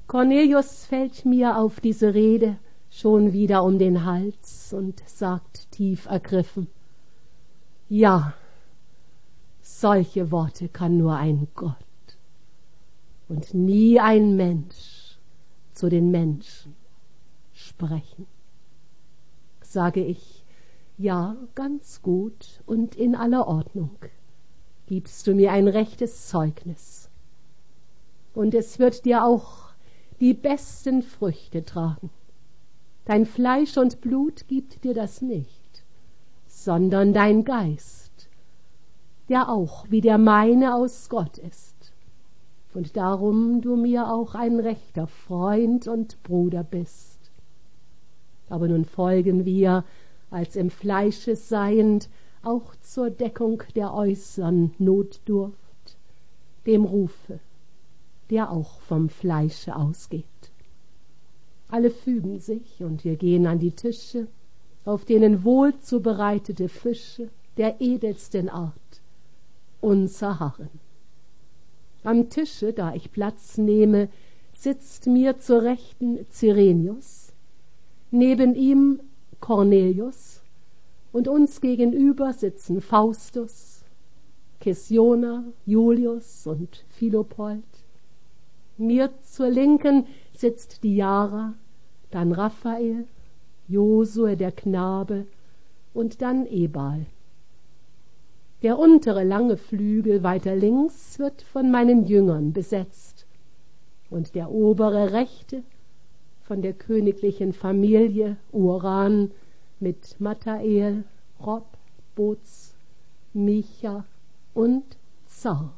Cornelius fällt mir auf diese Rede schon wieder um den Hals und sagt tief ergriffen: Ja, solche Worte kann nur ein Gott und nie ein Mensch zu den Menschen sprechen. Sage ich: Ja, ganz gut und in aller Ordnung. Gibst du mir ein rechtes Zeugnis. Und es wird dir auch die besten Früchte tragen. Dein Fleisch und Blut gibt dir das nicht, sondern dein Geist, der auch wie der meine aus Gott ist. Und darum du mir auch ein rechter Freund und Bruder bist. Aber nun folgen wir, als im Fleische seiend, auch zur Deckung der äußern Notdurft, dem Rufe, der auch vom Fleische ausgeht. Alle fügen sich, und wir gehen an die Tische, auf denen wohl zubereitete Fische der edelsten Art uns harren. Am Tische, da ich Platz nehme, sitzt mir zur Rechten Cyrenius, neben ihm Cornelius, und uns gegenüber sitzen Faustus, Kessiona, Julius und Philopold. Mir zur Linken sitzt Diara, dann Raphael, Josue der Knabe und dann Ebal. Der untere lange Flügel weiter links wird von meinen Jüngern besetzt und der obere rechte von der königlichen Familie Uran mit Mathael, Rob, Boz, Micha und Zar.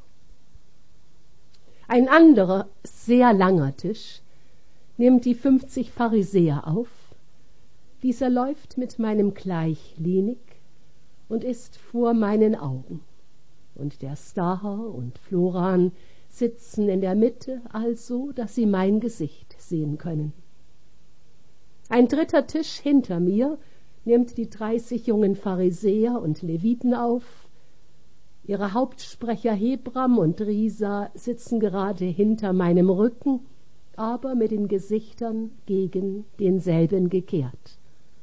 Ein anderer, sehr langer Tisch nimmt die 50 Pharisäer auf. Dieser läuft mit meinem gleichlinig und ist vor meinen Augen. Und der Staha und Floran sitzen in der Mitte, also, dass sie mein Gesicht sehen können. Ein dritter Tisch hinter mir nimmt die 30 jungen Pharisäer und Leviten auf. Ihre Hauptsprecher Hebram und Risa sitzen gerade hinter meinem Rücken, aber mit den Gesichtern gegen denselben gekehrt.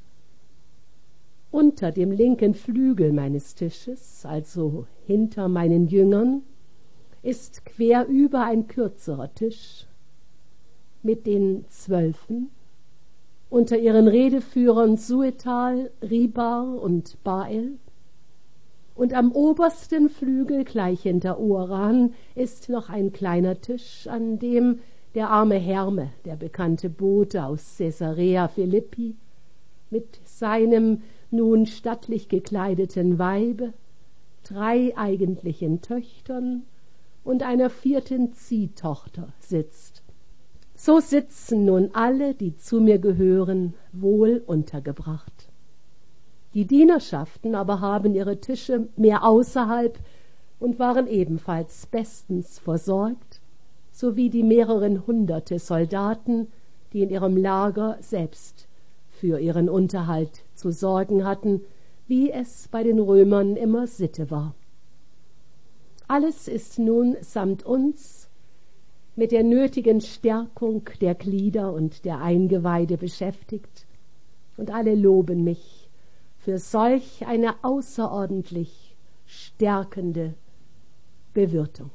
Unter dem linken Flügel meines Tisches, also hinter meinen Jüngern, ist querüber ein kürzerer Tisch mit den 12, unter ihren Redeführern Suetal, Ribar und Bael. Und am obersten Flügel, gleich hinter Uran, ist noch ein kleiner Tisch, an dem der arme Herme, der bekannte Bote aus Caesarea Philippi, mit seinem nun stattlich gekleideten Weibe, 3 eigentlichen Töchtern und einer 4. Ziehtochter sitzt. So sitzen nun alle, die zu mir gehören, wohl untergebracht. Die Dienerschaften aber haben ihre Tische mehr außerhalb und waren ebenfalls bestens versorgt, sowie die mehreren hunderte Soldaten, die in ihrem Lager selbst für ihren Unterhalt zu sorgen hatten, wie es bei den Römern immer Sitte war. Alles ist nun samt uns mit der nötigen Stärkung der Glieder und der Eingeweide beschäftigt, und alle loben mich für solch eine außerordentlich stärkende Bewirtung.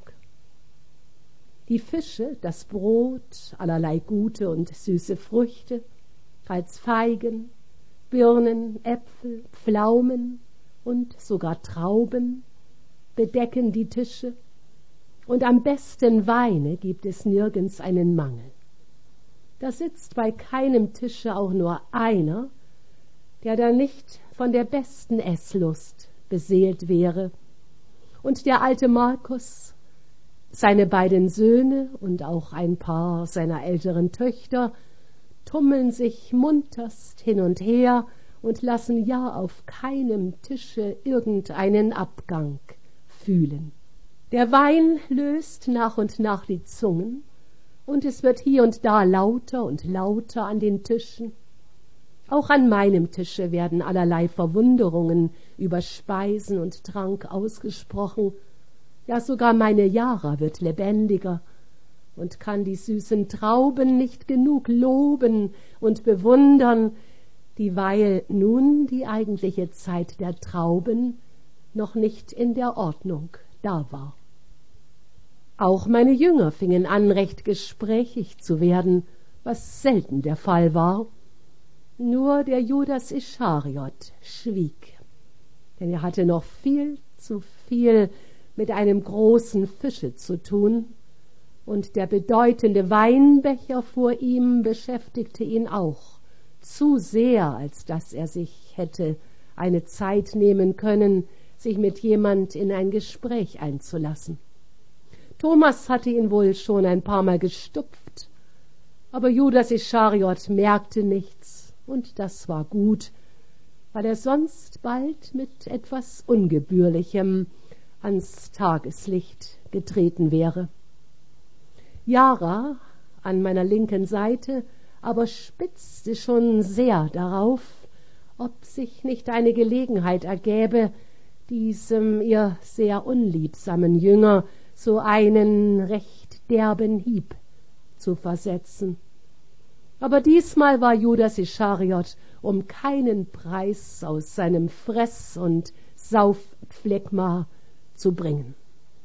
Die Fische, das Brot, allerlei gute und süße Früchte, als Feigen, Birnen, Äpfel, Pflaumen und sogar Trauben, bedecken die Tische, und am besten Weine gibt es nirgends einen Mangel. Da sitzt bei keinem Tische auch nur einer, der da nicht von der besten Esslust beseelt wäre. Und der alte Markus, seine beiden Söhne und auch ein paar seiner älteren Töchter tummeln sich munterst hin und her und lassen ja auf keinem Tische irgendeinen Abgang fühlen. Der Wein löst nach und nach die Zungen, und es wird hier und da lauter und lauter an den Tischen. Auch an meinem Tische werden allerlei Verwunderungen über Speisen und Trank ausgesprochen. Ja, sogar meine Jara wird lebendiger, und kann die süßen Trauben nicht genug loben und bewundern, dieweil nun die eigentliche Zeit der Trauben noch nicht in der Ordnung da war. Auch meine Jünger fingen an, recht gesprächig zu werden, was selten der Fall war. Nur der Judas Ischariot schwieg, denn er hatte noch viel zu viel mit einem großen Fische zu tun, und der bedeutende Weinbecher vor ihm beschäftigte ihn auch zu sehr, als dass er sich hätte eine Zeit nehmen können, sich mit jemand in ein Gespräch einzulassen. Thomas hatte ihn wohl schon ein paar Mal gestupft, aber Judas Ischariot merkte nichts, und das war gut, weil er sonst bald mit etwas Ungebührlichem ans Tageslicht getreten wäre. Jara an meiner linken Seite aber spitzte schon sehr darauf, ob sich nicht eine Gelegenheit ergäbe, diesem ihr sehr unliebsamen Jünger so einen recht derben Hieb zu versetzen. Aber diesmal war Judas Ischariot um keinen Preis aus seinem Fress- und Saufphlegma zu bringen.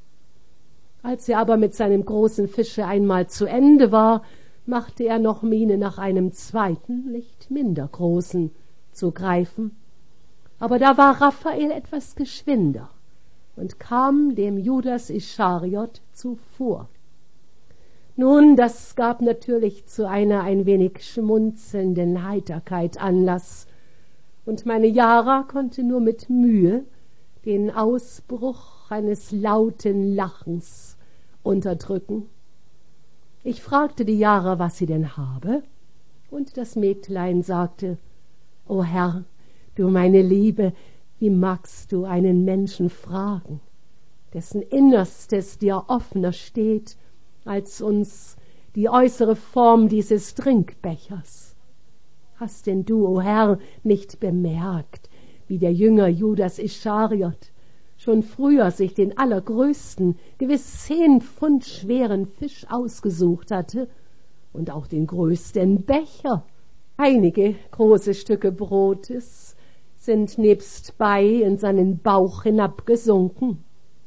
Als er aber mit seinem großen Fische einmal zu Ende war, machte er noch Miene, nach einem zweiten, nicht minder großen zu greifen. Aber da war Raphael etwas geschwinder und kam dem Judas Ischariot zuvor. Nun, das gab natürlich zu einer ein wenig schmunzelnden Heiterkeit Anlass, und meine Jara konnte nur mit Mühe den Ausbruch eines lauten Lachens unterdrücken. Ich fragte die Jara, was sie denn habe, und das Mägdlein sagte: »O Herr, du meine Liebe, wie magst du einen Menschen fragen, dessen Innerstes dir offener steht als uns die äußere Form dieses Trinkbechers? Hast denn du, o Herr, nicht bemerkt, wie der Jünger Judas Ischariot schon früher sich den allergrößten, gewiss 10 Pfund schweren Fisch ausgesucht hatte und auch den größten Becher? Einige große Stücke Brotes sind nebstbei in seinen Bauch hinabgesunken.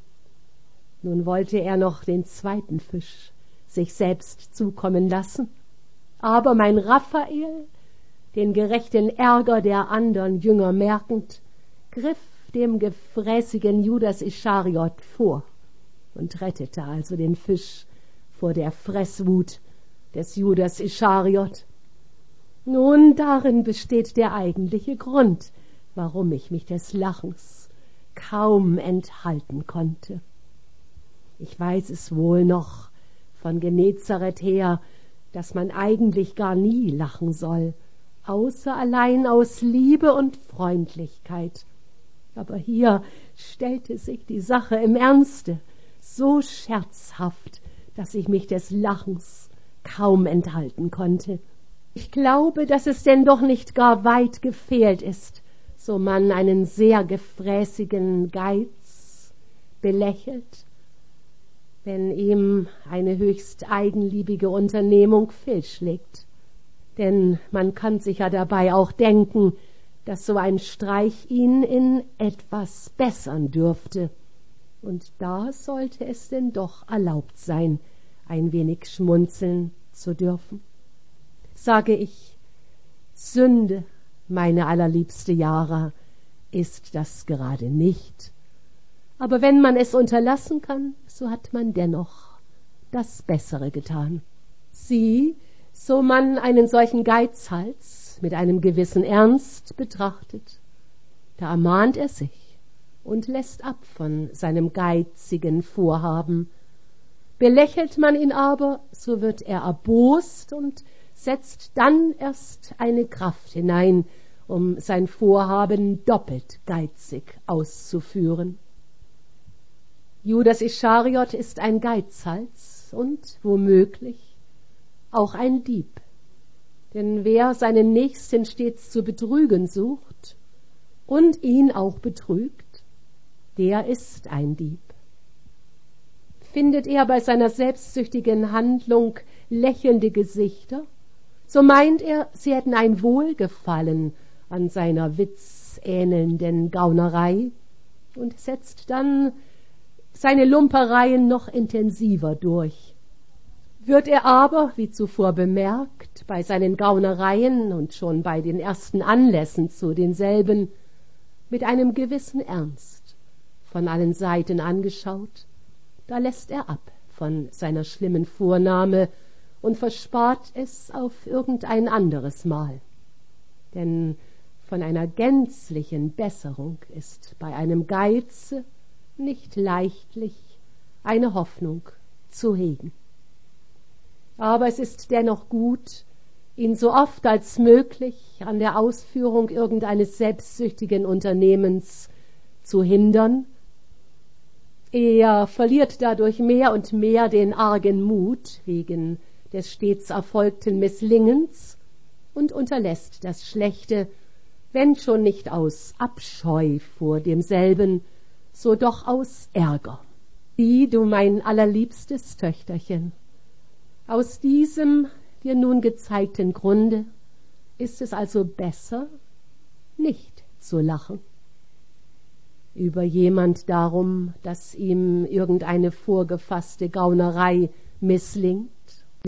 Nun wollte er noch den zweiten Fisch sich selbst zukommen lassen, aber mein Raphael, den gerechten Ärger der andern Jünger merkend, griff dem gefräßigen Judas Ischariot vor und rettete also den Fisch vor der Fresswut des Judas Ischariot. Nun, darin besteht der eigentliche Grund, warum ich mich des Lachens kaum enthalten konnte. Ich weiß es wohl noch von Genezareth her, dass man eigentlich gar nie lachen soll, außer allein aus Liebe und Freundlichkeit. Aber hier stellte sich die Sache im Ernste so scherzhaft, dass ich mich des Lachens kaum enthalten konnte. Ich glaube, dass es denn doch nicht gar weit gefehlt ist, so man einen sehr gefräßigen Geiz belächelt, wenn ihm eine höchst eigenliebige Unternehmung fehlschlägt. Denn man kann sich ja dabei auch denken, dass so ein Streich ihn in etwas bessern dürfte. Und da sollte es denn doch erlaubt sein, ein wenig schmunzeln zu dürfen. Sage ich, Sünde, meine allerliebste Jara, ist das gerade nicht. Aber wenn man es unterlassen kann, so hat man dennoch das Bessere getan. Sieh, so man einen solchen Geizhals mit einem gewissen Ernst betrachtet, da ermahnt er sich und lässt ab von seinem geizigen Vorhaben. Belächelt man ihn aber, so wird er erbost und setzt dann erst eine Kraft hinein, um sein Vorhaben doppelt geizig auszuführen. Judas Ischariot ist ein Geizhals und womöglich auch ein Dieb. Denn wer seinen Nächsten stets zu betrügen sucht und ihn auch betrügt, der ist ein Dieb. findet er bei seiner selbstsüchtigen Handlung lächelnde Gesichter, so meint er, sie hätten ein Wohlgefallen an seiner witzähnelnden Gaunerei und setzt dann seine Lumpereien noch intensiver durch. Wird er aber, wie zuvor bemerkt, bei seinen Gaunereien und schon bei den ersten Anlässen zu denselben mit einem gewissen Ernst von allen Seiten angeschaut, da lässt er ab von seiner schlimmen Vornahme und verspart es auf irgendein anderes Mal. Denn von einer gänzlichen Besserung ist bei einem Geize nicht leichtlich eine Hoffnung zu hegen. Aber es ist dennoch gut, ihn so oft als möglich an der Ausführung irgendeines selbstsüchtigen Unternehmens zu hindern. Er verliert dadurch mehr und mehr den argen Mut wegen des stets erfolgten Misslingens und unterlässt das Schlechte, wenn schon nicht aus Abscheu vor demselben, so doch aus Ärger. Sieh, du mein allerliebstes Töchterchen, aus diesem dir nun gezeigten Grunde ist es also besser, nicht zu lachen. Über jemand darum, dass ihm irgendeine vorgefasste Gaunerei misslingt,